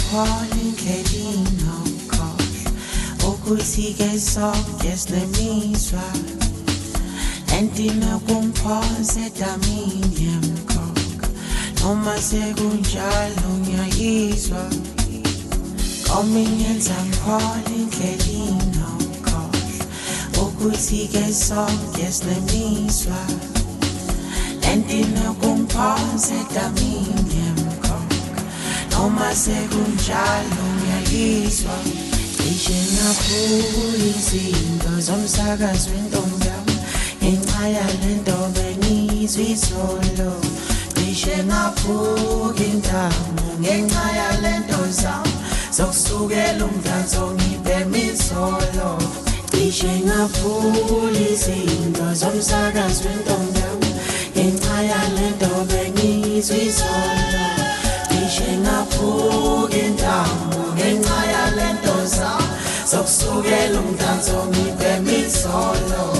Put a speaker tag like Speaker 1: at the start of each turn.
Speaker 1: calling Kedino Kosh Okusike sonke sinemizwa Entina kumphose damini emkhokha Noma sekunjalo ngiyayizwa Ominyenza calling Kedino Kosh Okusike sonke sinemizwa Entina kumphose damini emkhokha Noma sekunjalo ngiyayizwa Cishe ngaphula izinto zomsakazo wentombi yami Ngenxa yalento bengizwa izolo Cishe ngaphuka intamo ngenxa yalento zami Zokusukela umdanso ngibhema izolo Cishe ngaphula izinto zomsakazo wentombi yami Ngenxa yalento bengizwa izolo Cishe ngaphuka intamo ngenxa yalento zami Zokusukela umdanso ngibhema izolo